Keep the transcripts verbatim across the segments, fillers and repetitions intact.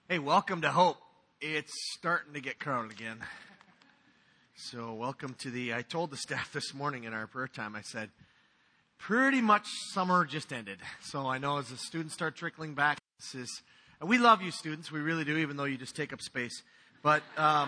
Hey, welcome to Hope. It's starting to get crowded again. So welcome to the, I told the staff this morning in our prayer time, I said, pretty much summer just ended. So I know as the students start trickling back, this is, and we love you students, we really do, even though you just take up space. But um,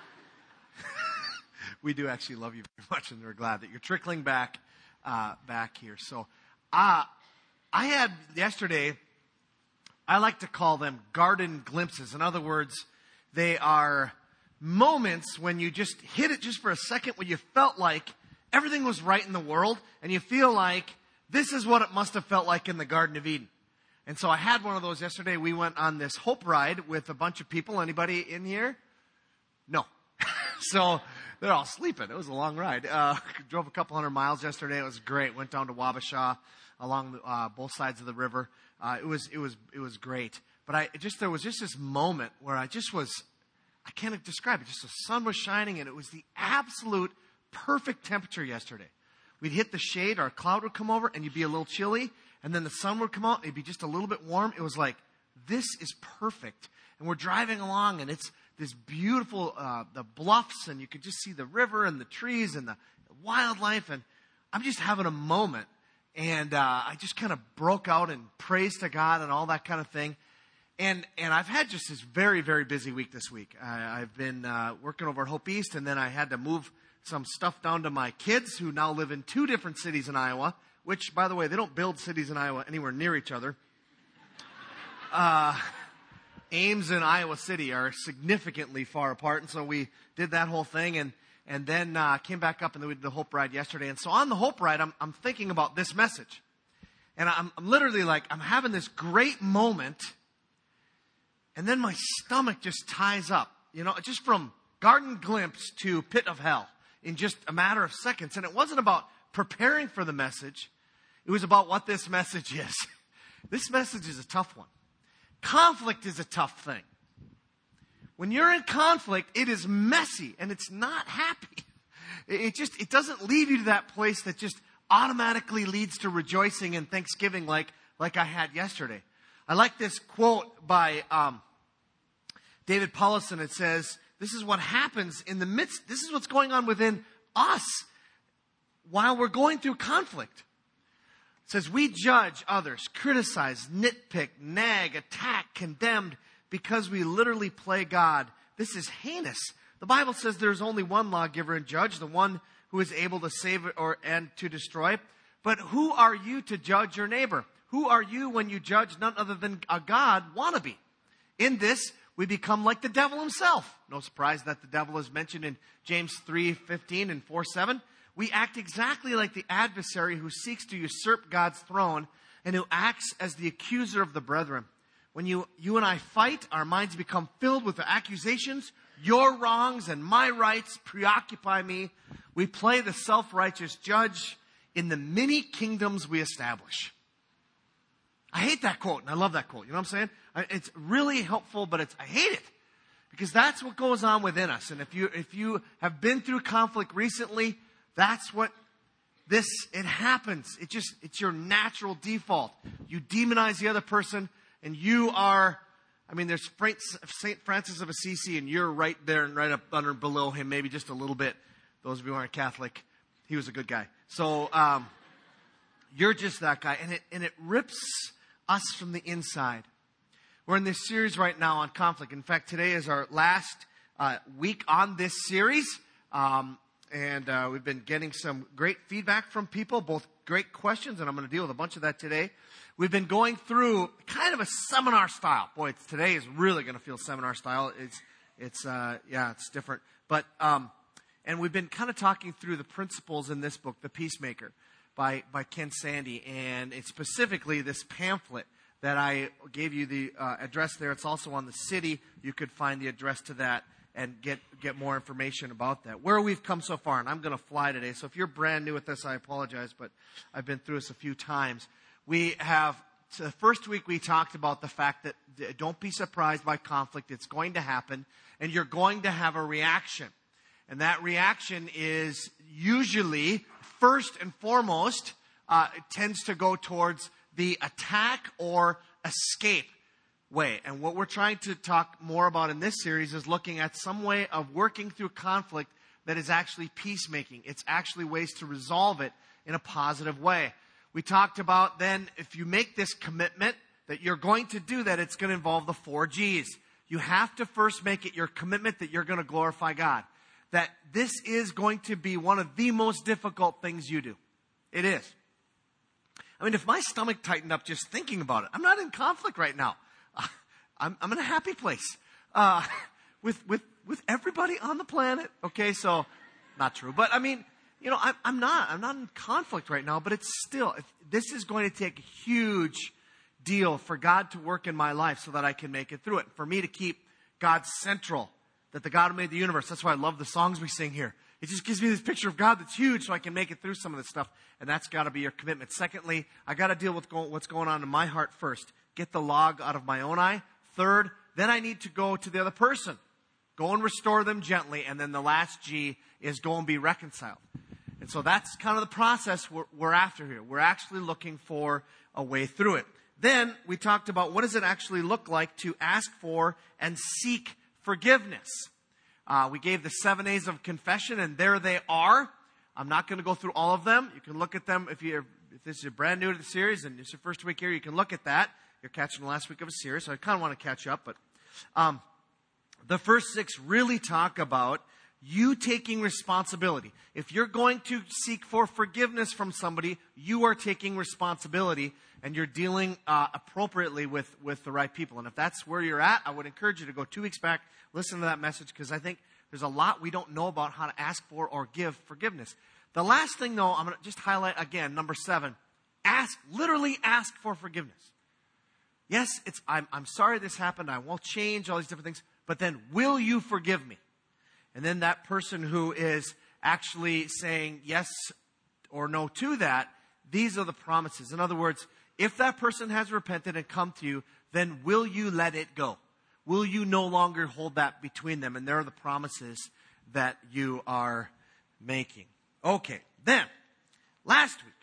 we do actually love you very much, and we're glad that you're trickling back, uh, back here. So uh, I had yesterday, I like to call them garden glimpses. In other words, they are moments when you just hit it just for a second, when you felt like everything was right in the world, and you feel like this is what it must have felt like in the Garden of Eden. And so I had one of those yesterday. We went on this Hope ride with a bunch of people. Anybody in here? No. So they're all sleeping. It was a long ride. Uh, drove a couple hundred miles yesterday. It was great. Went down to Wabasha along the, uh, both sides of the river. Uh, it was it was it was great. But I just there was just this moment where I just was, I can't describe it. Just the sun was shining, and it was the absolute perfect temperature yesterday. We'd hit the shade, our cloud would come over, and you'd be a little chilly, and then the sun would come out, and it'd be just a little bit warm. It was like, this is perfect. And we're driving along, and it's this beautiful, uh, the bluffs, and you could just see the river and the trees and the wildlife, and I'm just having a moment. And uh, I just kind of broke out in praise to God and all that kind of thing. And and I've had just this very, very busy week this week. I, I've been uh, working over at Hope East, and then I had to move some stuff down to my kids who now live in two different cities in Iowa, which, by the way, they don't build cities in Iowa anywhere near each other. Uh, Ames and Iowa City are significantly far apart, and so we did that whole thing, and and then uh, came back up, and then we did the Hope Ride yesterday. And so on the Hope Ride, I'm, I'm thinking about this message. And I'm, I'm literally like, I'm having this great moment, and then my stomach just ties up, you know, just from garden glimpse to pit of hell in just a matter of seconds. And it wasn't about preparing for the message. It was about what this message is. This message is a tough one. Conflict is a tough thing. When you're in conflict, it is messy and it's not happy. It just, it doesn't lead you to that place that just automatically leads to rejoicing and thanksgiving like, like I had yesterday. I like this quote by um, David Paulison. It says, this is what happens in the midst, this is what's going on within us while we're going through conflict. It says, we judge others, criticize, nitpick, nag, attack, condemned, because we literally play God. This is heinous. The Bible says there's only one lawgiver and judge, the one who is able to save or and to destroy. But who are you to judge your neighbor? Who are you when you judge none other than a God wannabe? In this, we become like the devil himself. No surprise that the devil is mentioned in James three fifteen and four seven. We act exactly like the adversary who seeks to usurp God's throne and who acts as the accuser of the brethren. When you, you and I fight, our minds become filled with the accusations. Your wrongs and my rights preoccupy me. We play the self-righteous judge in the many kingdoms we establish. I hate that quote, and I love that quote. You know what I'm saying? It's really helpful, but it's I hate it. Because that's what goes on within us. And if you if you have been through conflict recently, that's what this, it happens. It just, it's your natural default. You demonize the other person, and you are, I mean, there's Saint Francis of Assisi, and you're right there and right up under below him, maybe just a little bit. Those of you who aren't Catholic, he was a good guy. So, um, you're just that guy, and it and it rips us from the inside. We're in this series right now on conflict. In fact, today is our last uh, week on this series, um, and uh, we've been getting some great feedback from people, both great questions, and I'm going to deal with a bunch of that today. We've been going through kind of a seminar style. Boy, it's, today is really going to feel seminar style. It's, it's, uh, yeah, it's different. But, um, and we've been kind of talking through the principles in this book, The Peacemaker, by, by Ken Sande. And it's specifically this pamphlet that I gave you the uh, address there. It's also on the city. You could find the address to that and get, get more information about that. Where we've come so far, and I'm going to fly today. So if you're brand new at this, I apologize, but I've been through this a few times. We have, so the first week we talked about the fact that don't be surprised by conflict. It's going to happen, and you're going to have a reaction. And that reaction is usually, first and foremost, uh, it tends to go towards the attack or escape. way. And what we're trying to talk more about in this series is looking at some way of working through conflict that is actually peacemaking. It's actually ways to resolve it in a positive way. We talked about then, if you make this commitment that you're going to do that, it's going to involve the four G's. You have to first make it your commitment that you're going to glorify God. That this is going to be one of the most difficult things you do. It is. I mean, if my stomach tightened up just thinking about it, I'm not in conflict right now. Uh, I'm, I'm in a happy place. Uh, with, with, with everybody on the planet. Okay, so, not true. But I mean, you know, I'm, I'm not, I'm not in conflict right now, but it's still, if, this is going to take a huge deal for God to work in my life so that I can make it through it. For me to keep God central, that the God who made the universe. That's why I love the songs we sing here. It just gives me this picture of God that's huge so I can make it through some of this stuff. And that's got to be your commitment. Secondly, I got to deal with go- what's going on in my heart first. Get the log out of my own eye. Third, then I need to go to the other person. Go and restore them gently. And then the last G is go and be reconciled. And so that's kind of the process we're, we're after here. We're actually looking for a way through it. Then we talked about what does it actually look like to ask for and seek forgiveness. Uh, we gave the seven A's of confession, and there they are. I'm not going to go through all of them. You can look at them if you're if this is brand new to the series and it's your first week here. You can look at that. You're catching the last week of a series, so I kind of want to catch up. But um, the first six really talk about you taking responsibility. If you're going to seek for forgiveness from somebody, you are taking responsibility and you're dealing uh, appropriately with, with the right people. And if that's where you're at, I would encourage you to go two weeks back, listen to that message, because I think there's a lot we don't know about how to ask for or give forgiveness. The last thing, though, I'm going to just highlight again, number seven, ask, literally ask for forgiveness. Yes, it's I'm, I'm sorry this happened, I won't change, all these different things, but then will you forgive me? And then that person who is actually saying yes or no to that, these are the promises. In other words, if that person has repented and come to you, then will you let it go? Will you no longer hold that between them? And there are the promises that you are making. Okay, then, last week.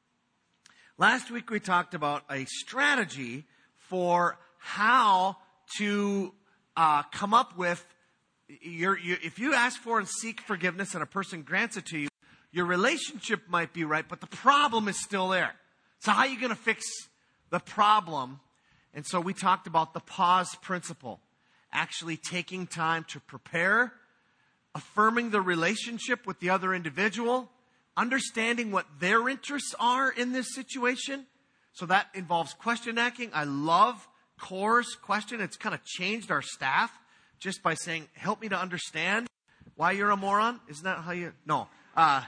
Last week we talked about a strategy for how to uh, come up with Your, you, if you ask for and seek forgiveness and a person grants it to you, your relationship might be right, but the problem is still there. So how are you going to fix the problem? And so we talked about the pause principle. Actually taking time to prepare, affirming the relationship with the other individual, understanding what their interests are in this situation. So that involves question asking. I love Core's question. It's kind of changed our staff. Just by saying, help me to understand why you're a moron. Isn't that how you... No. Uh,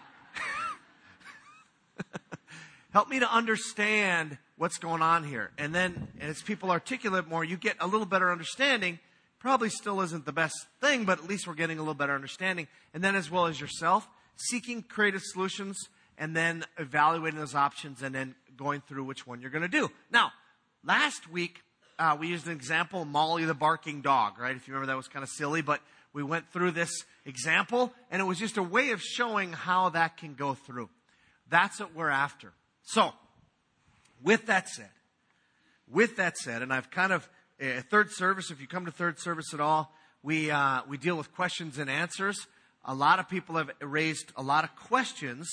help me to understand what's going on here. And then as people articulate more, you get a little better understanding. Probably still isn't the best thing, but at least we're getting a little better understanding. And then as well as yourself, seeking creative solutions and then evaluating those options and then going through which one you're going to do. Now, last week... Uh, we used an example, Molly the barking dog, right? If you remember, that was kind of silly, but we went through this example, and it was just a way of showing how that can go through. That's what we're after. So, with that said, with that said, and I've kind of, uh, third service, if you come to third service at all, we, uh, we deal with questions and answers. A lot of people have raised a lot of questions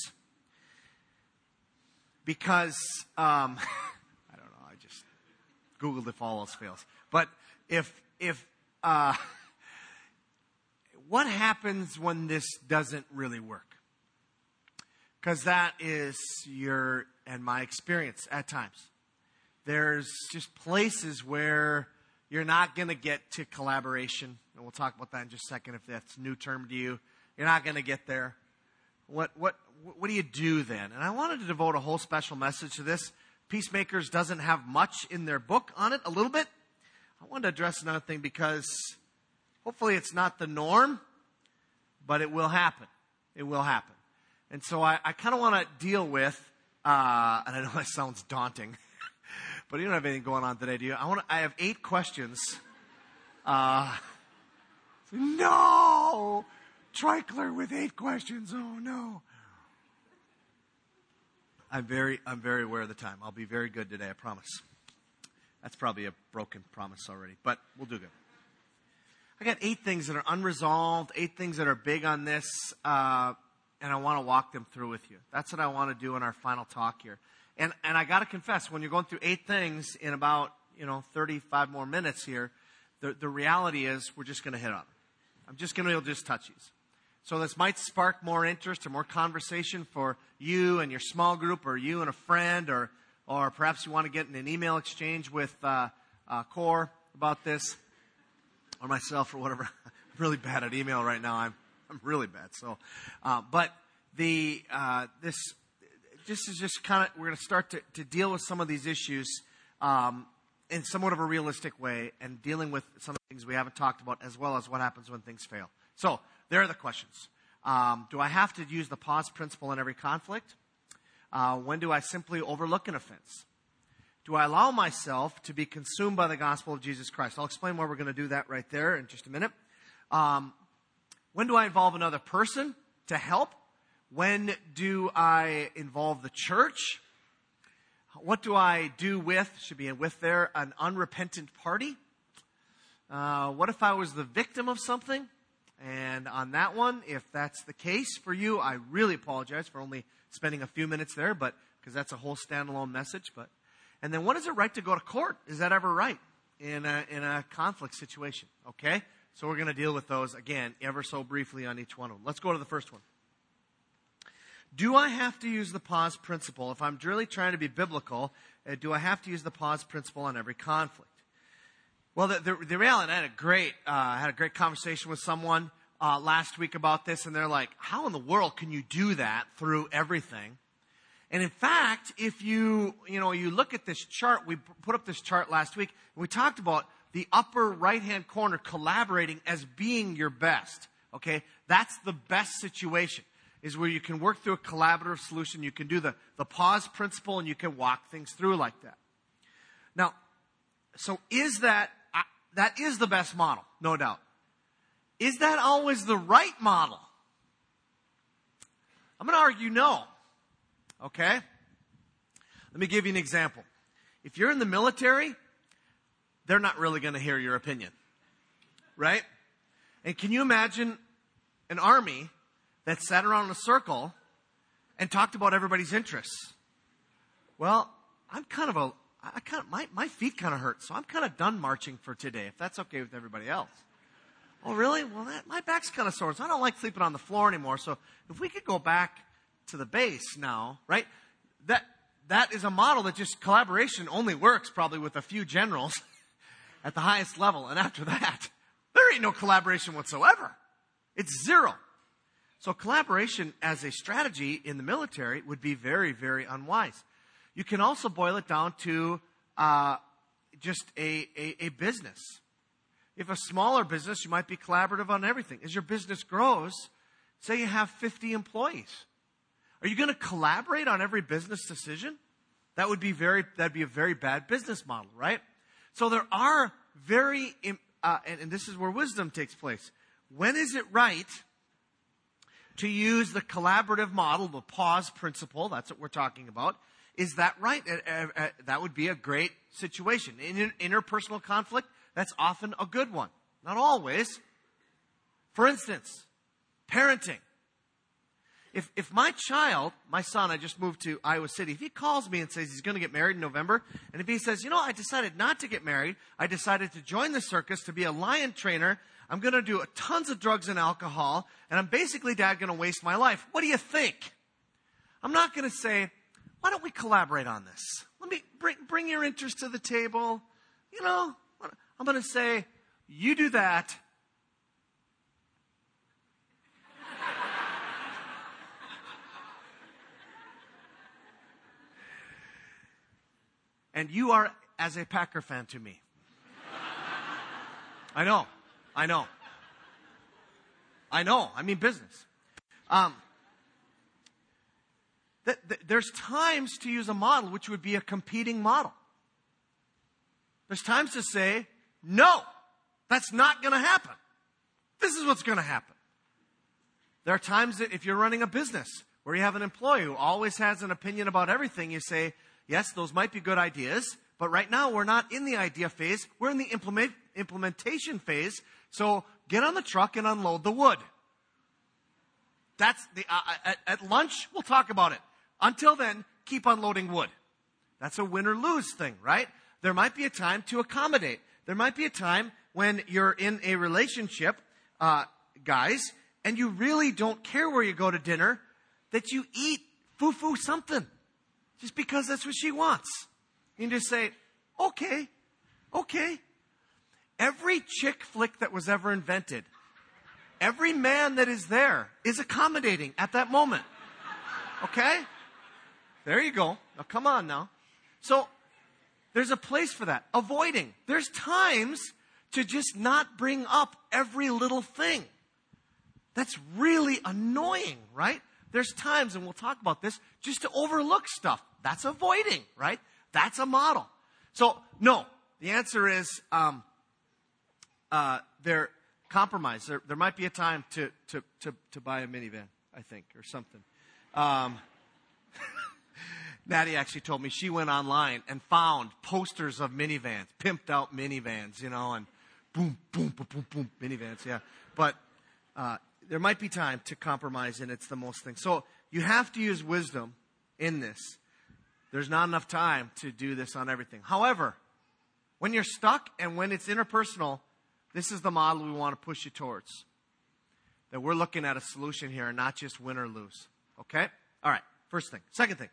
because, um, Googled if all else fails. But if, if, uh, what happens when this doesn't really work? Because that is your and my experience at times. There's just places where you're not going to get to collaboration. And we'll talk about that in just a second if that's a new term to you. You're not going to get there. What, what, what do you do then? And I wanted to devote a whole special message to this. Peacemakers doesn't have much in their book on it, a little bit. I wanted to address another thing because hopefully it's not the norm, but it will happen. It will happen. And so I, I kind of want to deal with, uh, and I know that sounds daunting, but you don't have anything going on today, do you? I want to, I have eight questions. Uh, no! Tricler with eight questions. Oh, no. I'm very, I'm very aware of the time. I'll be very good today, I promise. That's probably a broken promise already, but we'll do good. I got eight things that are unresolved, eight things that are big on this, uh, and I want to walk them through with you. That's what I want to do in our final talk here. And and I got to confess, when you're going through eight things in about, you know, thirty-five more minutes here, the, the reality is we're just going to hit on them. I'm just going to just touch these. So this might spark more interest or more conversation for you and your small group, or you and a friend, or or perhaps you want to get in an email exchange with uh, uh, Core about this, or myself, or whatever. I'm really bad at email right now. I'm I'm really bad. So, uh, but the uh, this this is just kind of, we're going to start to to deal with some of these issues um, in somewhat of a realistic way, and dealing with some of the things we haven't talked about, as well as what happens when things fail. So there are the questions. Um, do I have to use the pause principle in every conflict? Uh, when do I simply overlook an offense? Do I allow myself to be consumed by the gospel of Jesus Christ? I'll explain why we're going to do that right there in just a minute. Um, when do I involve another person to help? When do I involve the church? What do I do with, should be with there, an unrepentant party? Uh, what if I was the victim of something? And on that one, if that's the case for you, I really apologize for only spending a few minutes there, but because that's a whole standalone message. But and then, what is it right to go to court? Is that ever right in a in a conflict situation? Okay, so we're going to deal with those again, ever so briefly on each one of them. Let's go to the first one. Do I have to use the pause principle if I'm really trying to be biblical? Uh, do I have to use the pause principle on every conflict? Well, the, the, the reality, I had a great, uh, I had a great conversation with someone uh, last week about this, and they're like, "How in the world can you do that through everything?" And in fact, if you, you know, you look at this chart, we put up this chart last week, and we talked about the upper right-hand corner collaborating as being your best. Okay, that's the best situation, is where you can work through a collaborative solution. You can do the the pause principle, and you can walk things through like that. Now, so is that That is the best model, no doubt. Is that always the right model? I'm going to argue no. Okay? Let me give you an example. If you're in the military, they're not really going to hear your opinion. Right? And can you imagine an army that sat around in a circle and talked about everybody's interests? Well, I'm kind of a I kind of, my, my feet kind of hurt, so I'm kind of done marching for today, if that's okay with everybody else. Oh, really? Well, that, my back's kind of sore, so I don't like sleeping on the floor anymore. So if we could go back to the base now, right? That that is a model that just collaboration only works probably with a few generals at the highest level. And after that, there ain't no collaboration whatsoever. It's zero. So collaboration as a strategy in the military would be very, very unwise. You can also boil it down to uh, just a, a, a business. If a smaller business, you might be collaborative on everything. As your business grows, say you have fifty employees. Are you going to collaborate on every business decision? That would be very, that'd be a very bad business model, right? So there are very, uh, and, and this is where wisdom takes place. When is it right to use the collaborative model, the pause principle? That's what we're talking about. Is that right? Uh, uh, that would be a great situation. In interpersonal conflict, that's often a good one. Not always. For instance, parenting. If if my child, my son, I just moved to Iowa City, if he calls me and says he's going to get married in November, and if he says, you know, I decided not to get married, I decided to join the circus to be a lion trainer, I'm going to do tons of drugs and alcohol, and I'm basically, Dad, going to waste my life. What do you think? I'm not going to say, why don't we collaborate on this? Let me bring, bring your interest to the table. You know, I'm going to say, you do that. And you are as a Packer fan to me. I know. I know. I know. I mean business. Um, th- th- there's times to use a model which would be a competing model. There's times to say, no, that's not going to happen. This is what's going to happen. There are times that if you're running a business where you have an employee who always has an opinion about everything, you say, yes, those might be good ideas, But right now, we're not in the idea phase. We're in the implement, implementation phase. So get on the truck and unload the wood. That's the, uh, at, at lunch, we'll talk about it. Until then, keep unloading wood. That's a win or lose thing, right? There might be a time to accommodate. There might be a time when you're in a relationship, uh, guys, and you really don't care where you go to dinner, that you eat foo-foo something. Just because that's what she wants. You can just say, okay, okay. Every chick flick that was ever invented, every man that is there is accommodating at that moment. Okay? There you go. Now come on now. So, there's a place for that. Avoiding. There's times to just not bring up every little thing. That's really annoying, right? There's times, and we'll talk about this, just to overlook stuff. That's avoiding, right? That's a model. So, no. The answer is, um, uh, they're compromised. There, there might be a time to, to, to, to buy a minivan, I think, or something. Um, Maddie actually told me she went online and found posters of minivans, pimped out minivans, you know, and boom, boom, boom, boom, boom, minivans, yeah. But uh, there might be time to compromise, and it's the most thing. So you have to use wisdom in this. There's not enough time to do this on everything. However, when you're stuck and when it's interpersonal, this is the model we want to push you towards. That we're looking at a solution here and not just win or lose. Okay? All right. First thing. Second thing.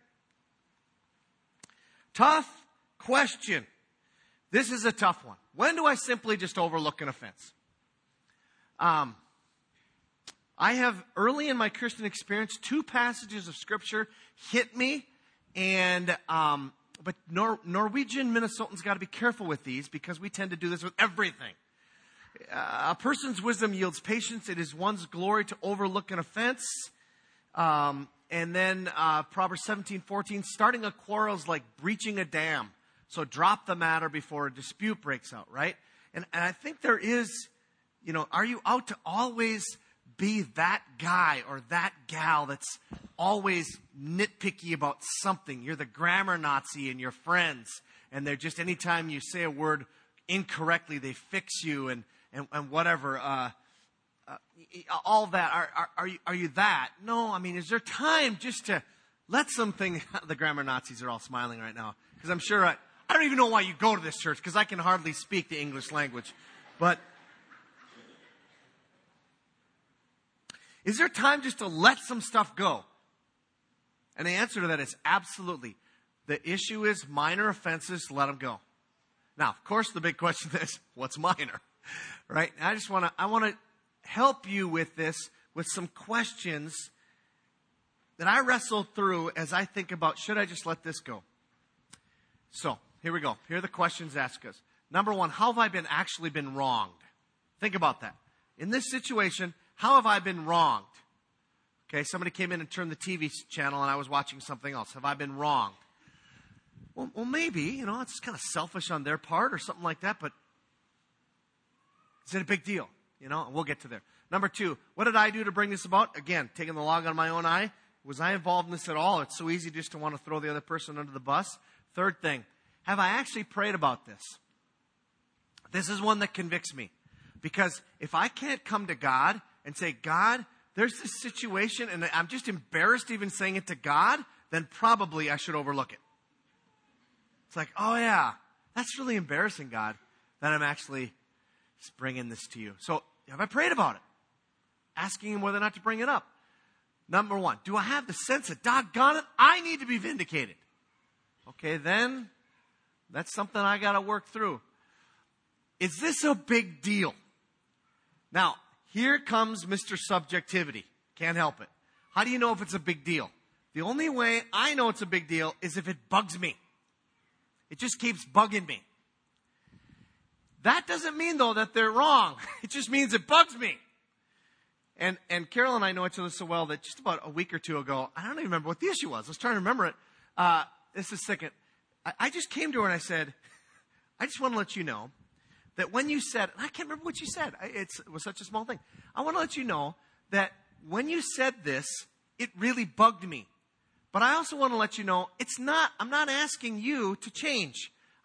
Tough question. This is a tough one. When do I simply just overlook an offense? Um, I have, early in my Christian experience, two passages of Scripture hit me. And, um, but Nor- Norwegian Minnesotans got to be careful with these because we tend to do this with everything. Uh, a person's wisdom yields patience. It is one's glory to overlook an offense. Um, and then uh, Proverbs seventeen fourteen, starting a quarrel is like breaching a dam. So drop the matter before a dispute breaks out, right? And, and I think there is, you know, are you out to always be that guy or that gal that's always nitpicky about something? You're the grammar Nazi in your friends, and they're just, anytime you say a word incorrectly, they fix you and, and, and whatever. Uh, uh, all that. Are, are, are, you, are you that? No, I mean, is there time just to let something, the grammar Nazis are all smiling right now, because I'm sure, I, I don't even know why you go to this church, because I can hardly speak the English language. But is there time just to let some stuff go? And the answer to that is absolutely. The issue is minor offenses, let them go. Now, of course, the big question is, what's minor? Right? And I just want to, I want to help you with this, with some questions that I wrestle through as I think about, should I just let this go? So, here we go. Here are the questions asked us. Number one, how have I been actually been wronged? Think about that. In this situation, how have I been wronged? Okay, somebody came in and turned the T V channel and I was watching something else. Have I been wronged? Well, well, maybe, you know, it's kind of selfish on their part or something like that, but is it a big deal? You know, and we'll get to there. Number two, what did I do to bring this about? Again, taking the log on my own eye. Was I involved in this at all? It's so easy just to want to throw the other person under the bus. Third thing, have I actually prayed about this? This is one that convicts me. Because if I can't come to God and say, God, there's this situation, and I'm just embarrassed even saying it to God, then probably I should overlook it. It's like, oh yeah, that's really embarrassing, God, that I'm actually bringing this to you. So have I prayed about it? Asking him whether or not to bring it up. Number one, do I have the sense that, doggone it, I need to be vindicated? Okay, then that's something I got to work through. Is this a big deal? Now, here comes Mister Subjectivity. Can't help it. How do you know if it's a big deal? The only way I know it's a big deal is if it bugs me. It just keeps bugging me. That doesn't mean, though, that they're wrong. It just means it bugs me. And and Carol and I know each other so well that just about a week or two ago, I don't even remember what the issue was. I was trying to remember it. Uh, this is second. I, I just came to her and I said, I just want to let you know that when you said, and I can't remember what you said. I, it's, it was such a small thing. I want to let you know that when you said this, it really bugged me. But I also want to let you know, it's not, I'm not asking you to change.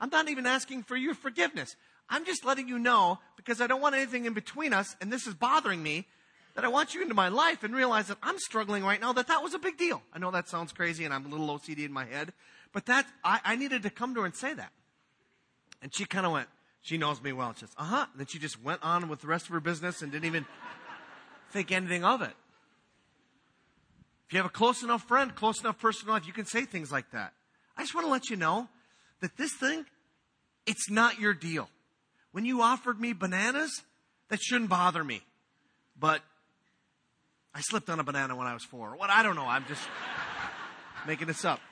I'm not even asking for your forgiveness. I'm just letting you know, because I don't want anything in between us, and this is bothering me, that I want you into my life and realize that I'm struggling right now, that that was a big deal. I know that sounds crazy, and I'm a little O C D in my head, but that, I, I needed to come to her and say that. And she kind of went, she knows me well. She says, uh-huh. And then she just went on with the rest of her business and didn't even think anything of it. If you have a close enough friend, close enough person in life, you can say things like that. I just want to let you know that this thing, it's not your deal. When you offered me bananas, that shouldn't bother me. But I slipped on a banana when I was four. What? I don't know. I'm just making this up.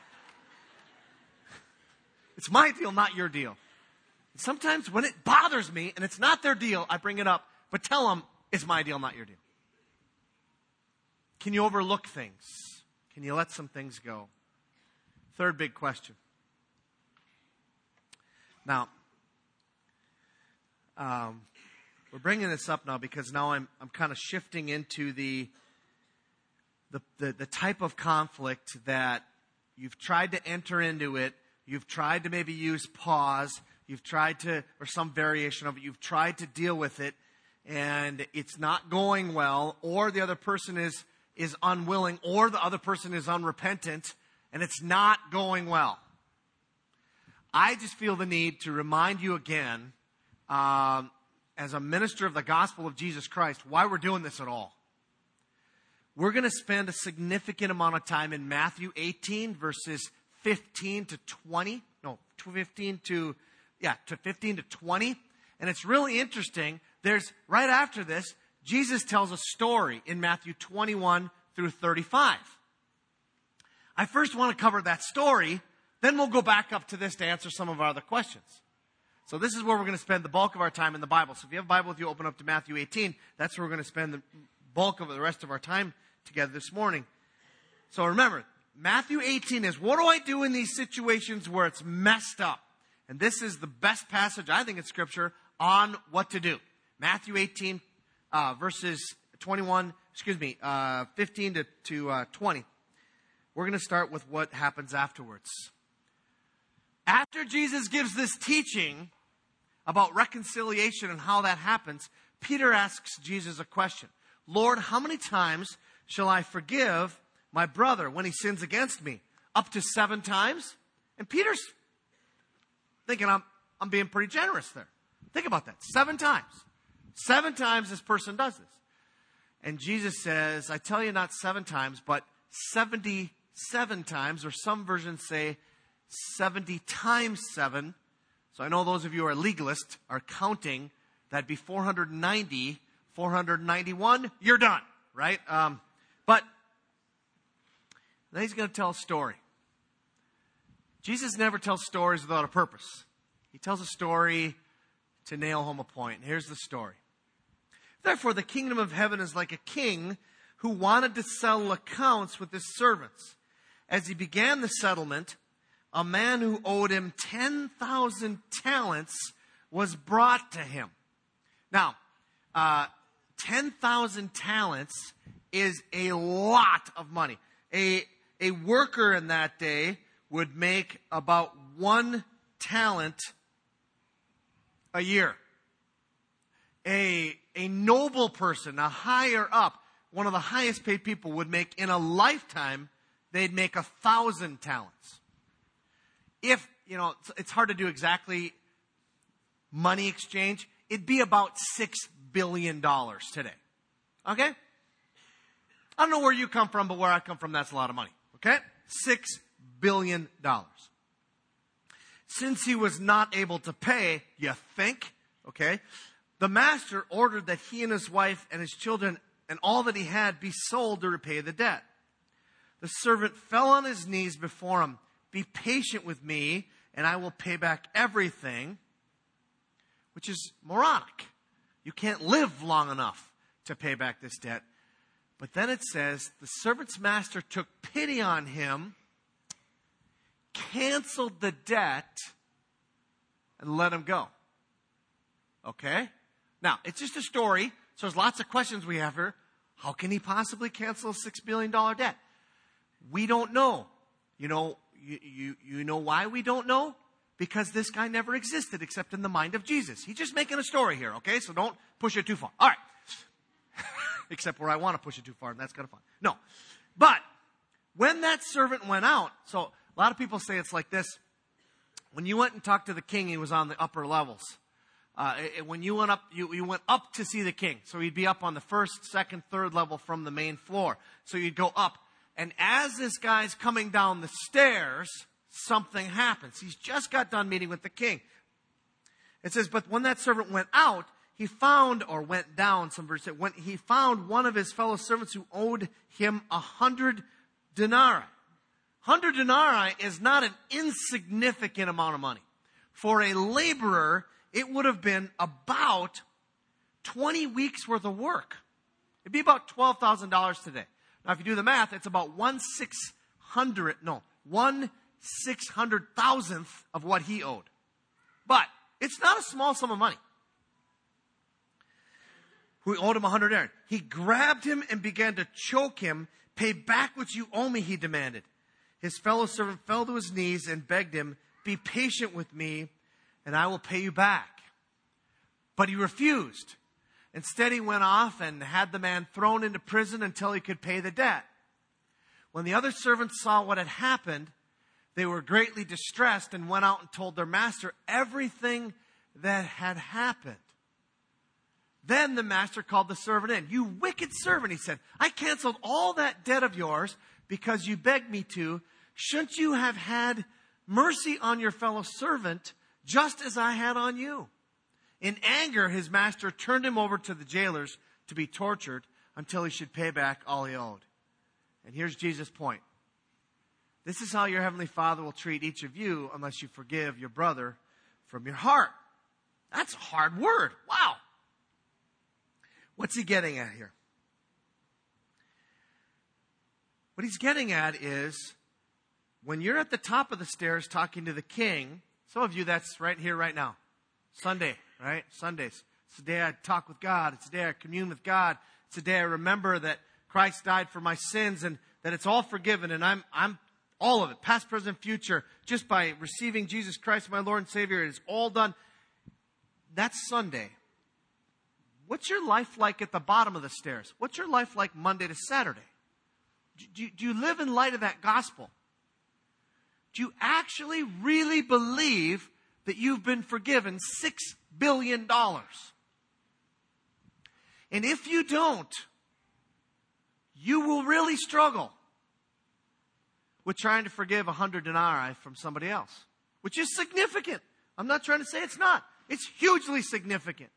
It's my deal, not your deal. And sometimes when it bothers me and it's not their deal, I bring it up. But tell them it's my deal, not your deal. Can you overlook things? Can you let some things go? Third big question. Now, um, we're bringing this up now because now I'm I'm kind of shifting into the, the the the type of conflict that you've tried to enter into it. You've tried to maybe use pause. You've tried to, or some variation of it. You've tried to deal with it, and it's not going well, or the other person is is unwilling, or the other person is unrepentant, and it's not going well. I just feel the need to remind you again, um, as a minister of the gospel of Jesus Christ, why we're doing this at all. We're going to spend a significant amount of time in Matthew eighteen, verses fifteen to twenty. No, fifteen to, yeah, to fifteen to twenty. And it's really interesting. There's, right after this, Jesus tells a story in Matthew twenty-one through thirty-five. I first want to cover that story, then we'll go back up to this to answer some of our other questions. So this is where we're going to spend the bulk of our time in the Bible. So if you have a Bible with you, open up to Matthew eighteen. That's where we're going to spend the bulk of the rest of our time together this morning. So remember, Matthew eighteen is, what do I do in these situations where it's messed up? And this is the best passage, I think, in Scripture on what to do. Matthew eighteen, uh, verses twenty-one, excuse me, uh, fifteen to, to uh, twenty. We're going to start with what happens afterwards. After Jesus gives this teaching about reconciliation and how that happens, Peter asks Jesus a question. Lord, how many times shall I forgive my brother when he sins against me? Up to seven times? And Peter's thinking, I'm, I'm being pretty generous there. Think about that. Seven times. Seven times this person does this. And Jesus says, I tell you not seven times, but seventy-seven times, or some versions say seventy times seven. So I know those of you who are legalists are counting. That'd be four hundred ninety, four hundred ninety-one, you're done, right? Um, but then he's going to tell a story. Jesus never tells stories without a purpose. He tells a story to nail home a point. And here's the story. Therefore, the kingdom of heaven is like a king who wanted to settle accounts with his servants. As he began the settlement, a man who owed him ten thousand talents was brought to him. Now, uh, ten thousand talents is a lot of money. A, a worker in that day would make about one talent a year. A, a noble person, a higher up, one of the highest paid people would make in a lifetime, they'd make a thousand talents. If, you know, it's, it's hard to do exactly money exchange, it'd be about six billion dollars today. Okay? I don't know where you come from, but where I come from, that's a lot of money. Okay? Six billion dollars. Since he was not able to pay, you think, okay, the master ordered that he and his wife and his children and all that he had be sold to repay the debt. The servant fell on his knees before him. Be patient with me, and I will pay back everything, which is moronic. You can't live long enough to pay back this debt. But then it says, the servant's master took pity on him, canceled the debt, and let him go. Okay? Now, it's just a story, so there's lots of questions we have here. How can he possibly cancel a six billion dollars debt? We don't know. You know, you, you, you know why we don't know? because this guy never existed except in the mind of Jesus. He's just making a story here, okay? So don't push it too far. All right. Except where I want to push it too far, and that's kind of fun. No. But when that servant went out, so a lot of people say it's like this. When you went and talked to the king, he was on the upper levels. Uh, it, when you went up, you, you went up to see the king. So he'd be up on the first, second, third level from the main floor. So you'd go up. And as this guy's coming down the stairs, something happens. He's just got done meeting with the king. It says, but when that servant went out, he found, or went down, some verse said, when he found one of his fellow servants who owed him a hundred denarii. Hundred denarii is not an insignificant amount of money. For a laborer, it would have been about twenty weeks worth of work. It'd be about twelve thousand dollars today. Now, if you do the math, it's about one six hundred, no, one six hundred thousandth of what he owed. But it's not a small sum of money. Who owed him a hundred denarii. He grabbed him and began to choke him. Pay back what you owe me, he demanded. His fellow servant fell to his knees and begged him, be patient with me, and I will pay you back. But he refused. Instead, he went off and had the man thrown into prison until he could pay the debt. When the other servants saw what had happened, they were greatly distressed and went out and told their master everything that had happened. Then the master called the servant in. You wicked servant, he said, I canceled all that debt of yours because you begged me to. Shouldn't you have had mercy on your fellow servant just as I had on you? In anger, his master turned him over to the jailers to be tortured until he should pay back all he owed. And here's Jesus' point. This is how your heavenly Father will treat each of you unless you forgive your brother from your heart. That's a hard word. Wow. What's he getting at here? What he's getting at is when you're at the top of the stairs talking to the king, some of you that's right here, right now. Sunday, right? Sundays. It's the day I talk with God. It's the day I commune with God. It's the day I remember that Christ died for my sins and that it's all forgiven. And I'm, I'm all of it, past, present, future, just by receiving Jesus Christ, my Lord and Savior. It is all done. That's Sunday. What's your life like at the bottom of the stairs? What's your life like Monday to Saturday? Do you, do you live in light of that gospel? Do you actually really believe that you've been forgiven six billion dollars? And if you don't, you will really struggle with trying to forgive a hundred denarii from somebody else, which is significant. I'm not trying to say it's not. It's hugely significant.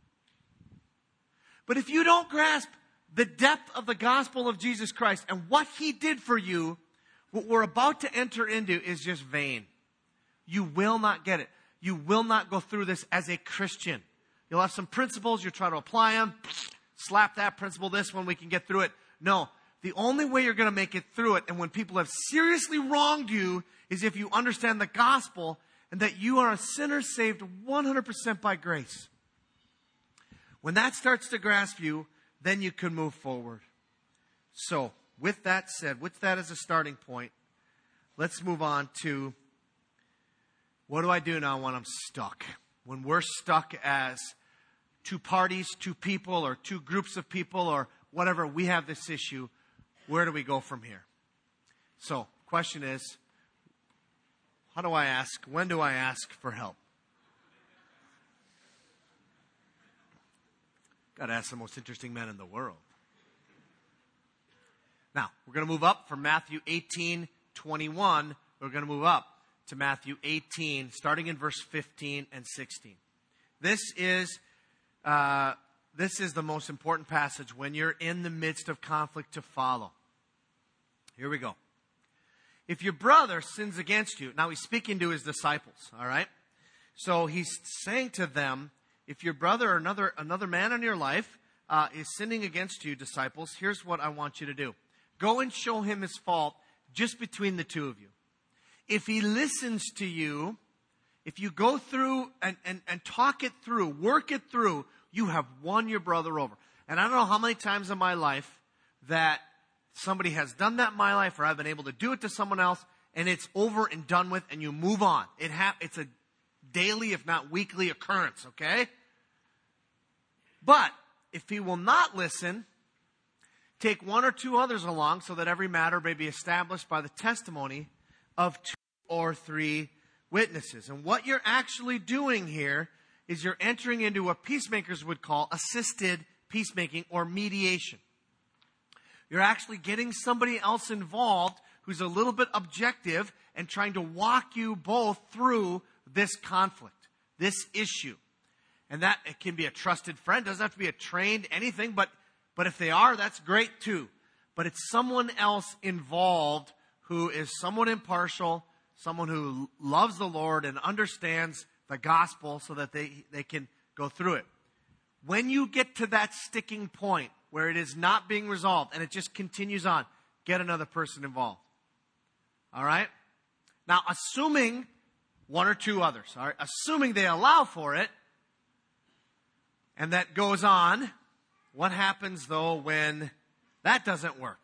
But if you don't grasp the depth of the gospel of Jesus Christ and what he did for you, what we're about to enter into is just vain. You will not get it. You will not go through this as a Christian. You'll have some principles, you try to apply them, slap that principle, this one, we can get through it. No, the only way you're going to make it through it, and when people have seriously wronged you, is if you understand the gospel and that you are a sinner saved one hundred percent by grace. When that starts to grasp you, then you can move forward. So, with that said, with that as a starting point, let's move on to what do I do now when I'm stuck? When we're stuck as two parties, two people, or two groups of people, or whatever, we have this issue, where do we go from here? So, question is, how do I ask? When do I ask for help? Got to ask the most interesting men in the world. Now, we're going to move up from Matthew eighteen twenty-one. We're going to move up to Matthew eighteen, starting in verse fifteen and sixteen. This is, uh, this is the most important passage when you're in the midst of conflict to follow. Here we go. If your brother sins against you, now he's speaking to his disciples, all right? So he's saying to them, if your brother or another, another man in your life uh, is sinning against you, disciples, here's what I want you to do. Go and show him his fault just between the two of you. If he listens to you, if you go through and, and, and talk it through, work it through, you have won your brother over. And I don't know how many times in my life that somebody has done that in my life or I've been able to do it to someone else and it's over and done with, and you move on. It ha- it's a daily, if not weekly occurrence, okay? But if he will not listen, take one or two others along so that every matter may be established by the testimony of two or three witnesses. And what you're actually doing here is you're entering into what peacemakers would call assisted peacemaking or mediation. You're actually getting somebody else involved who's a little bit objective and trying to walk you both through this conflict, this issue. And that it can be a trusted friend, doesn't have to be a trained anything, but, but if they are, that's great too. But it's someone else involved who is somewhat impartial, someone who loves the Lord and understands the gospel so that they, they can go through it. When you get to that sticking point where it is not being resolved and it just continues on, get another person involved. All right? Now, assuming one or two others, all right? Assuming they allow for it, and that goes on, what happens, though, when that doesn't work?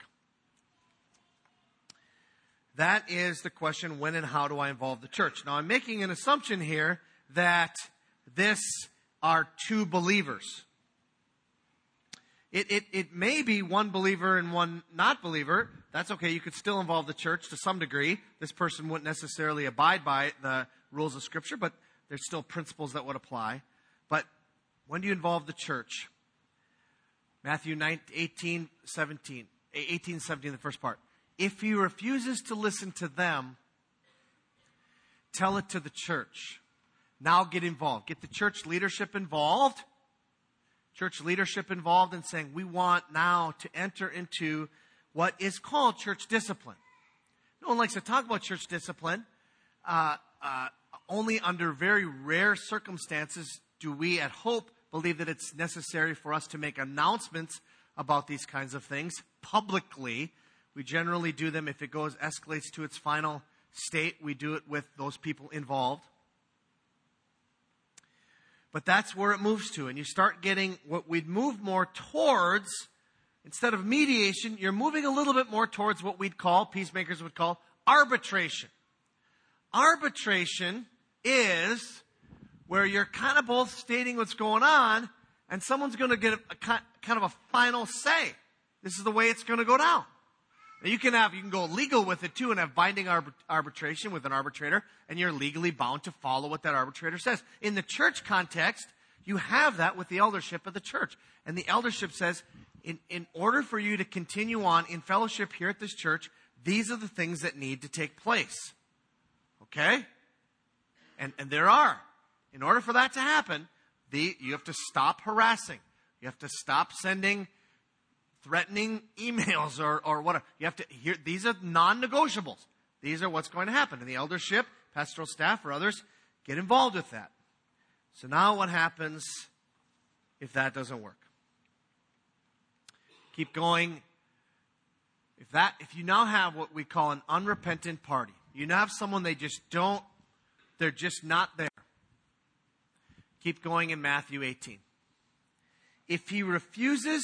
That is the question, when and how do I involve the church? Now, I'm making an assumption here that this are two believers. It, it, it may be one believer and one not believer. That's okay. You could still involve the church to some degree. This person wouldn't necessarily abide by the rules of Scripture, but there's still principles that would apply. But when do you involve the church? Matthew eighteen, seventeen, eighteen, seventeen, the first part. If he refuses to listen to them, tell it to the church. Now get involved. Get the church leadership involved. Church leadership involved in saying, we want now to enter into what is called church discipline. No one likes to talk about church discipline. Uh, uh, only under very rare circumstances do we at Hope believe that it's necessary for us to make announcements about these kinds of things publicly. We generally do them if it goes, escalates to its final state. We do it with those people involved. But that's where it moves to. And you start getting what we'd move more towards, instead of mediation, you're moving a little bit more towards what we'd call, peacemakers would call, arbitration. Arbitration is where you're kind of both stating what's going on, and someone's going to get a, a kind of a final say. This is the way it's going to go down. Now you can have, you can go legal with it too and have binding arbit- arbitration with an arbitrator, and you're legally bound to follow what that arbitrator says. In the church context, you have that with the eldership of the church. And the eldership says, in, in order for you to continue on in fellowship here at this church, these are the things that need to take place. Okay? And, and there are. In order for that to happen, the, you have to stop harassing. You have to stop sending threatening emails or, or whatever. You have to hear, these are non-negotiables. These are what's going to happen. And the eldership, pastoral staff, or others get involved with that. So now what happens if that doesn't work? Keep going. If that, if you now have what we call an unrepentant party, you now have someone they just don't, they're just not there. Keep going in Matthew eighteen. If he refuses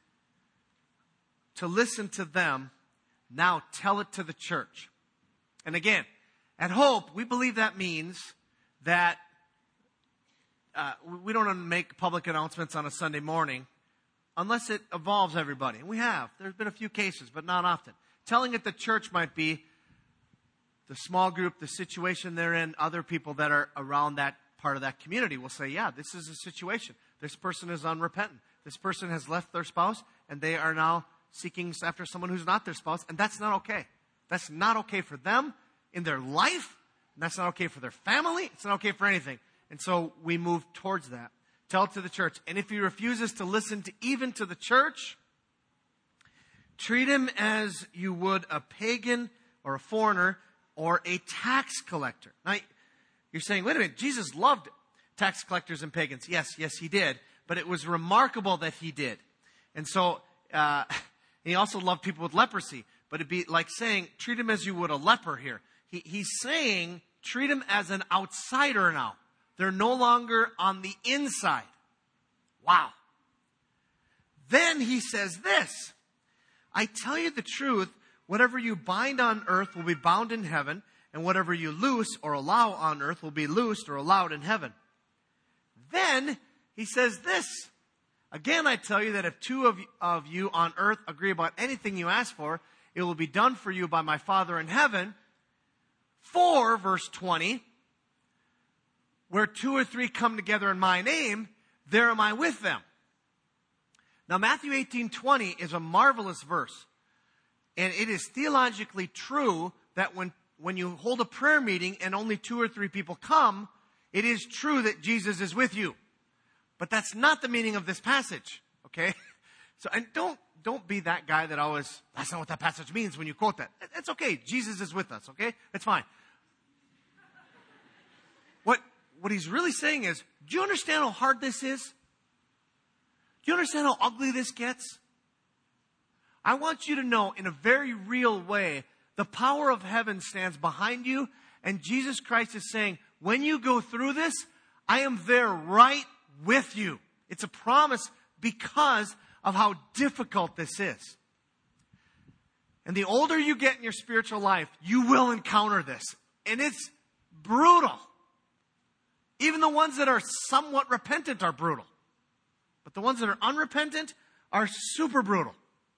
to listen to them, now tell it to the church. And again, at Hope, we believe that means that uh, we don't make public announcements on a Sunday morning unless it involves everybody. And we have. There's been a few cases, but not often. Telling it to the church might be the small group, the situation they're in, other people that are around that part of that community will say, yeah, this is a situation. This person is unrepentant. This person has left their spouse, and they are now seeking after someone who's not their spouse, and that's not okay. That's not okay for them in their life, and that's not okay for their family. It's not okay for anything. And so we move towards that. Tell it to the church. And if he refuses to listen to even to the church, treat him as you would a pagan or a foreigner or a tax collector. Now, you're saying, wait a minute, Jesus loved tax collectors and pagans. Yes, yes, he did. But it was remarkable that he did. And so, uh, he also loved people with leprosy. But it'd be like saying, treat him as you would a leper here. He, he's saying, treat him as an outsider now. They're no longer on the inside. Wow. Then he says this. I tell you the truth, whatever you bind on earth will be bound in heaven, and whatever you loose or allow on earth will be loosed or allowed in heaven. Then he says this, again, I tell you that if two of, of you on earth agree about anything you ask for, it will be done for you by my Father in heaven. For, verse twenty, where two or three come together in my name, there am I with them. Now, Matthew eighteen twenty is a marvelous verse. And it is theologically true that when, when you hold a prayer meeting and only two or three people come, it is true that Jesus is with you. But that's not the meaning of this passage, okay? So, and don't, don't be that guy that always, that's not what that passage means when you quote that. It's okay. Jesus is with us, okay? It's fine. What, what he's really saying is, do you understand how hard this is? Do you understand how ugly this gets? I want you to know in a very real way, the power of heaven stands behind you, and Jesus Christ is saying, when you go through this, I am there right with you. It's a promise because of how difficult this is. And the older you get in your spiritual life, you will encounter this. And it's brutal. Even the ones that are somewhat repentant are brutal. But the ones that are unrepentant are super brutal.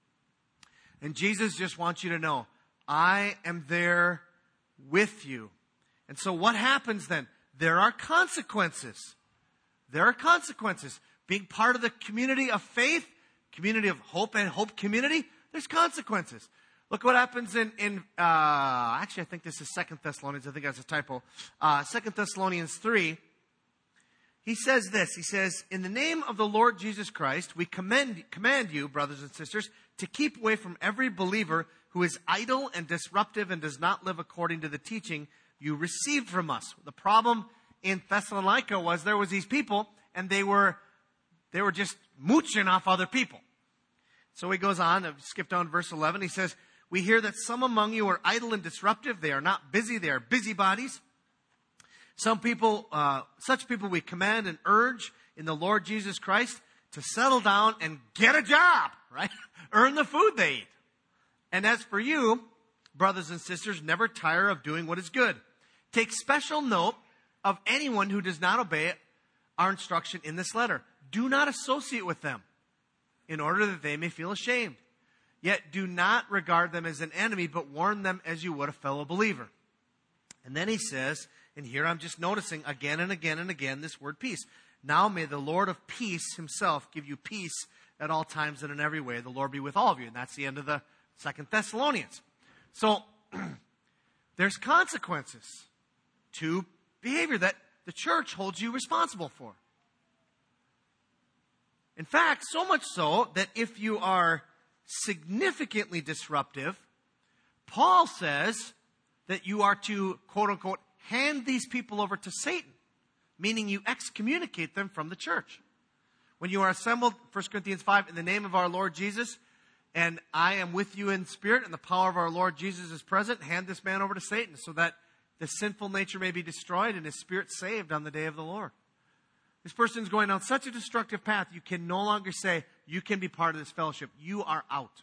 And Jesus just wants you to know, I am there with you. And so what happens then? There are consequences. There are consequences. Being part of the community of faith, community of hope and hope community, there's consequences. Look what happens in, in uh, actually I think this is Second Thessalonians. I think that's a typo. Uh, Second Thessalonians three. He says this. He says, in the name of the Lord Jesus Christ, we commend, command you, brothers and sisters, to keep away from every believer who is idle and disruptive and does not live according to the teaching you received from us. The problem in Thessalonica was there was these people and they were they were just mooching off other people. So he goes on, I've skipped down to verse eleven. He says, we hear that some among you are idle and disruptive. They are not busy. They are busybodies. Some people, uh, such people we command and urge in the Lord Jesus Christ to settle down and get a job, right? Earn the food they eat. And as for you, brothers and sisters, never tire of doing what is good. Take special note of anyone who does not obey our instruction in this letter. Do not associate with them in order that they may feel ashamed. Yet do not regard them as an enemy, but warn them as you would a fellow believer. And then he says, and here I'm just noticing again and again and again this word peace. Now may the Lord of peace himself give you peace at all times and in every way. The Lord be with all of you. And that's the end of the Second Thessalonians. So there's consequences to behavior that the church holds you responsible for. In fact, so much so that if you are significantly disruptive, Paul says that you are to, quote unquote, hand these people over to Satan, meaning you excommunicate them from the church. When you are assembled, First Corinthians five, in the name of our Lord Jesus, and I am with you in spirit, and the power of our Lord Jesus is present, hand this man over to Satan so that the sinful nature may be destroyed and his spirit saved on the day of the Lord. This person is going down such a destructive path, you can no longer say, you can be part of this fellowship. You are out.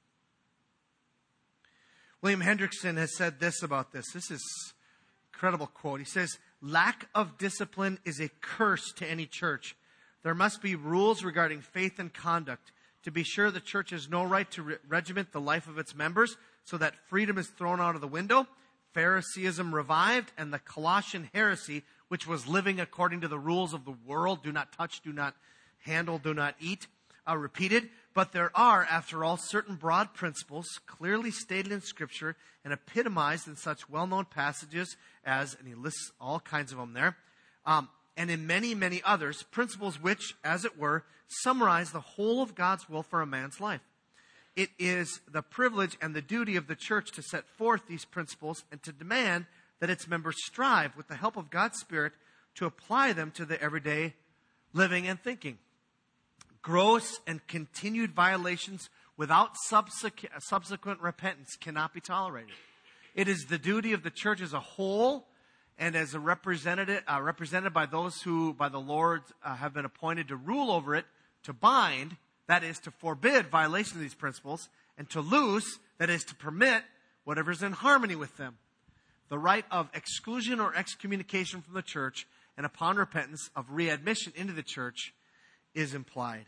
William Hendrickson has said this about this. This is an incredible quote. He says, lack of discipline is a curse to any church. There must be rules regarding faith and conduct. To be sure, the church has no right to re- regiment the life of its members so that freedom is thrown out of the window. Phariseeism revived, and the Colossian heresy, which was living according to the rules of the world, do not touch, do not handle, do not eat, uh, repeated. But there are, after all, certain broad principles clearly stated in Scripture and epitomized in such well-known passages as, and he lists all kinds of them there, um, and in many, many others, principles which, as it were, summarize the whole of God's will for a man's life. It is the privilege and the duty of the church to set forth these principles and to demand that its members strive, with the help of God's Spirit, to apply them to the everyday living and thinking. Gross and continued violations without subsequent, subsequent repentance cannot be tolerated. It is the duty of the church as a whole and as a representative, uh, represented by those who, by the Lord, uh, have been appointed to rule over it, to bind, that is, to forbid violation of these principles, and to loose, That is, to permit whatever is in harmony with them. The right of exclusion or excommunication from the church, and upon repentance of readmission into the church, is implied.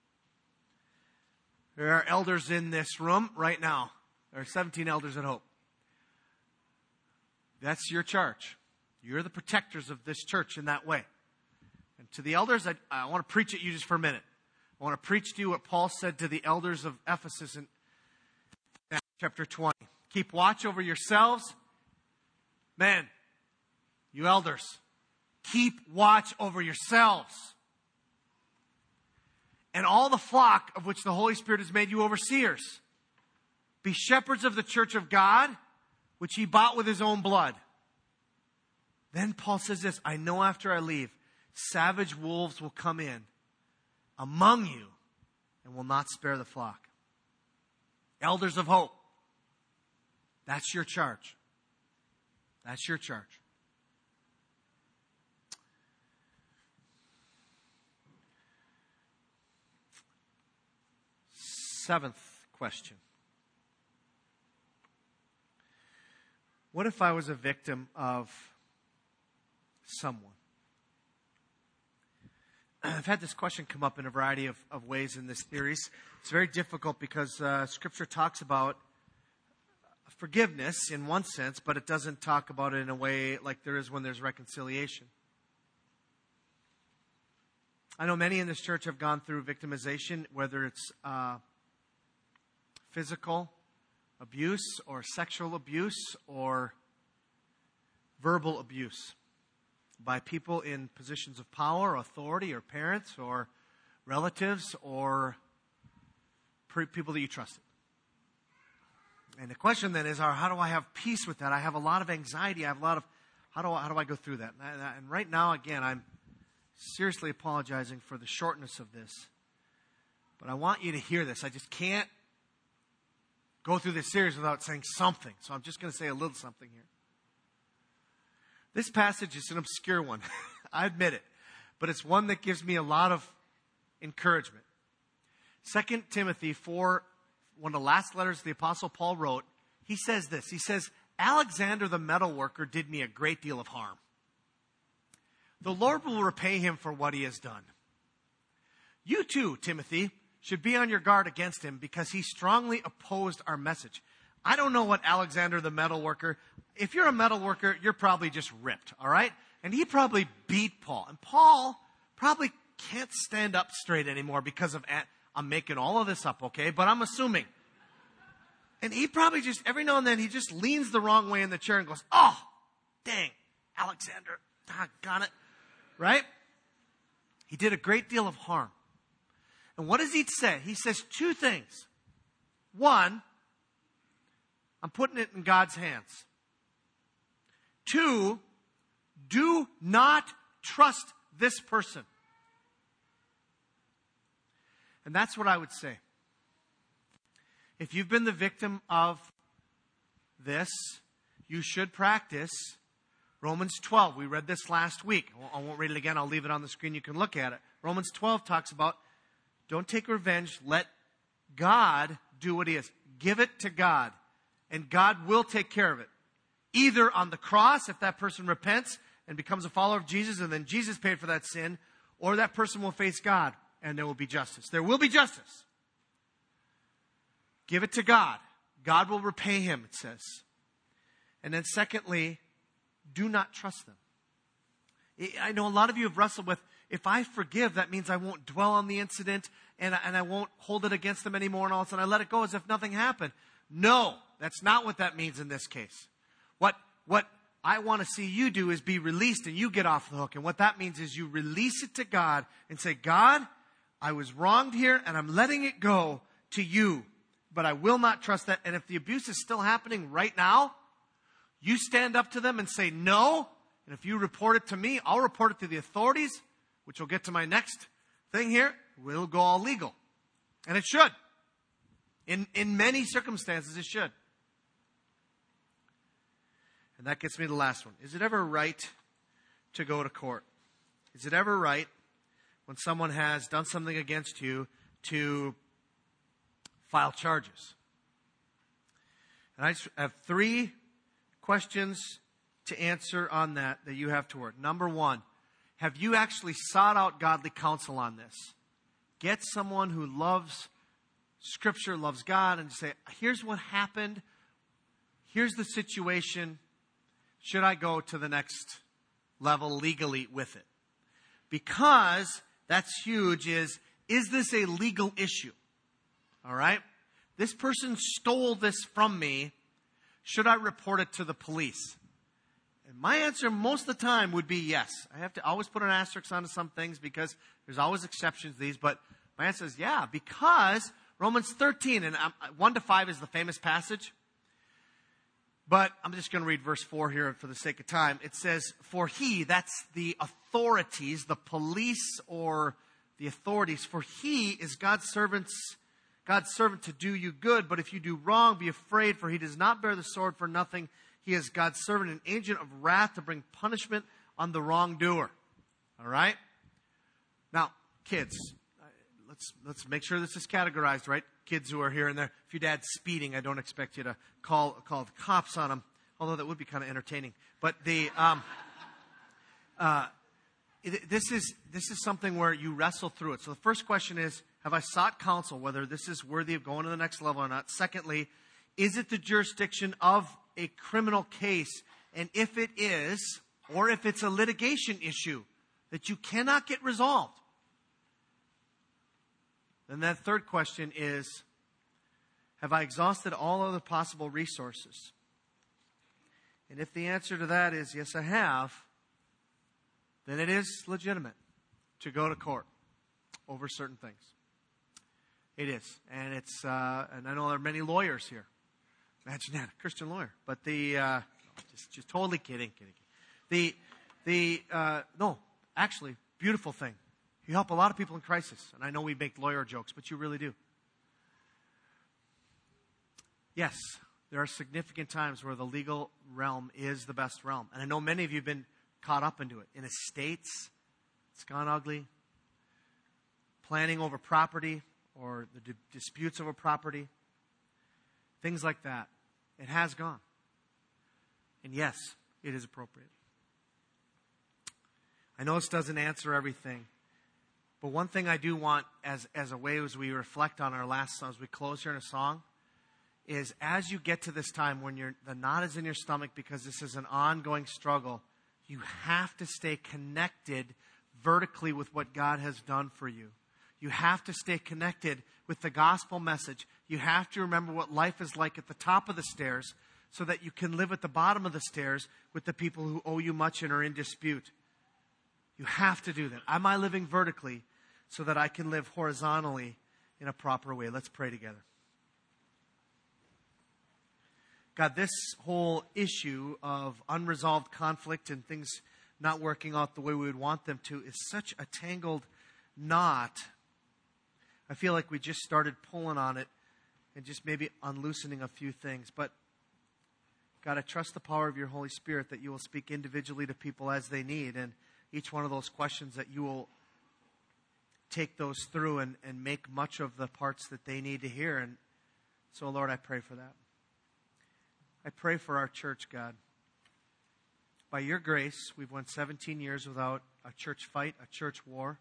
There are elders in this room right now. There are seventeen elders at Hope. That's your charge. You're the protectors of this church in that way. And to the elders, I, I want to preach at you just for a minute. I want to preach to you what Paul said to the elders of Ephesus in chapter twenty. Keep watch over yourselves. Man, you elders, keep watch over yourselves. And all the flock of which the Holy Spirit has made you overseers. Be shepherds of the church of God, which he bought with his own blood. Then Paul says this, I know after I leave, savage wolves will come in among you and will not spare the flock. Elders of Hope, that's your charge. That's your charge. Seventh question. What if I was a victim of someone? I've had this question come up in a variety of, of ways in this series. It's very difficult because uh, Scripture talks about forgiveness in one sense, but it doesn't talk about it in a way like there is when there's reconciliation. I know many in this church have gone through victimization, whether it's uh, physical abuse or sexual abuse or verbal abuse by people in positions of power, authority, or parents, or relatives, or pre- people that you trusted. And the question then is, how do I have peace with that? I have a lot of anxiety. I have a lot of, how do I, how do I go through that? And, I, and right now, again, I'm seriously apologizing for the shortness of this. But I want you to hear this. I just can't go through this series without saying something. So I'm just going to say a little something here. This passage is an obscure one. I admit it. But it's one that gives me a lot of encouragement. Second Timothy four, one of the last letters the Apostle Paul wrote, he says this. He says, Alexander the metal worker did me a great deal of harm. The Lord will repay him for what he has done. You too, Timothy, should be on your guard against him because he strongly opposed our message. I don't know what Alexander the metal worker, if you're a metal worker, you're probably just ripped, all right? And he probably beat Paul. And Paul probably can't stand up straight anymore because of, I'm making all of this up, okay? But I'm assuming. And he probably just, every now and then, he just leans the wrong way in the chair and goes, oh, dang, Alexander, doggone it, right? He did a great deal of harm. And what does he say? He says two things. One, I'm putting it in God's hands. Two, do not trust this person. And that's what I would say. If you've been the victim of this, you should practice Romans twelve. We read this last week. I won't read it again. I'll leave it on the screen. You can look at it. Romans twelve talks about don't take revenge. Let God do what he is. Give it to God. And God will take care of it. Either on the cross, if that person repents and becomes a follower of Jesus, and then Jesus paid for that sin, or that person will face God, and there will be justice. There will be justice. Give it to God. God will repay him, it says. And then secondly, do not trust them. I know a lot of you have wrestled with, if I forgive, that means I won't dwell on the incident and I, and I won't hold it against them anymore, and all of a sudden I let it go as if nothing happened. No, that's not what that means in this case. What, what I want to see you do is be released and you get off the hook. And what that means is you release it to God and say, God, I was wronged here and I'm letting it go to you, but I will not trust that. And if the abuse is still happening right now, you stand up to them and say no. And if you report it to me, I'll report it to the authorities, which will get to my next thing here. We'll go all legal. And it should. In, in many circumstances, it should. And that gets me to the last one. Is it ever right to go to court? Is it ever right when someone has done something against you to file charges? And I just have three questions to answer on that that you have to work. Number one, have you actually sought out godly counsel on this? Get someone who loves Scripture, loves God, and say, here's what happened. Here's the situation. Should I go to the next level legally with it? Because that's huge is, is this a legal issue? All right? This person stole this from me. Should I report it to the police? And my answer most of the time would be yes. I have to always put an asterisk onto some things because there's always exceptions to these. But my answer is yeah, because Romans thirteen, and one to five is the famous passage. But I'm just going to read verse four here for the sake of time. It says, for he, that's the authorities, the police or the authorities, for he is God's servants, God's servant to do you good. But if you do wrong, be afraid, for he does not bear the sword for nothing. He is God's servant, an agent of wrath to bring punishment on the wrongdoer. All right? Now, kids, let's let's make sure this is categorized, right? Kids who are here and there. If your dad's speeding, I don't expect you to call call the cops on him, although that would be kind of entertaining. But the um, uh, it, this is this is something where you wrestle through it. So the first question is, have I sought counsel whether this is worthy of going to the next level or not? Secondly, is it the jurisdiction of a criminal case? And if it is, or if it's a litigation issue that you cannot get resolved, then that third question is, have I exhausted all other possible resources? And if the answer to that is yes, I have, then it is legitimate to go to court over certain things. It is. And it's, uh, and I know there are many lawyers here. Imagine that, a Christian lawyer. But the, uh, just, just totally kidding, kidding. The, the, uh, no, actually, beautiful thing. You help a lot of people in crisis. And I know we make lawyer jokes, but you really do. Yes, there are significant times where the legal realm is the best realm. And I know many of you have been caught up into it. In estates, it's gone ugly. Planning over property or the di- disputes over property. Things like that. It has gone. And yes, it is appropriate. I know this doesn't answer everything. But one thing I do want as, as a way as we reflect on our last song, as we close here in a song, is as you get to this time when you're, the knot is in your stomach because this is an ongoing struggle, you have to stay connected vertically with what God has done for you. You have to stay connected with the gospel message. You have to remember what life is like at the top of the stairs so that you can live at the bottom of the stairs with the people who owe you much and are in dispute. You have to do that. Am I living vertically so that I can live horizontally in a proper way? Let's pray together. God, this whole issue of unresolved conflict and things not working out the way we would want them to is such a tangled knot. I feel like we just started pulling on it and just maybe unloosening a few things. But God, I trust the power of your Holy Spirit that you will speak individually to people as they need. And each one of those questions that you will take those through and, and make much of the parts that they need to hear. And so, Lord, I pray for that. I pray for our church, God. By your grace, we've went seventeen years without a church fight, a church war.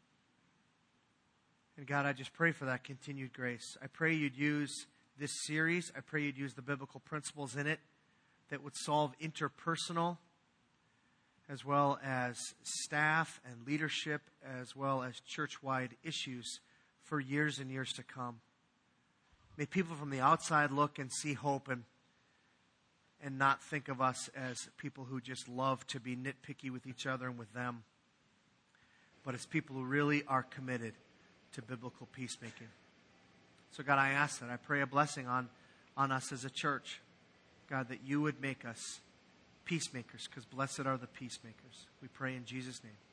And God, I just pray for that continued grace. I pray you'd use this series. I pray you'd use the biblical principles in it that would solve interpersonal as well as staff and leadership as well as church-wide issues for years and years to come. May people from the outside look and see hope and and not think of us as people who just love to be nitpicky with each other and with them, but as people who really are committed to biblical peacemaking. So God, I ask that. I pray a blessing on, on us as a church. God, that you would make us peacemakers, because blessed are the peacemakers. We pray in Jesus' name.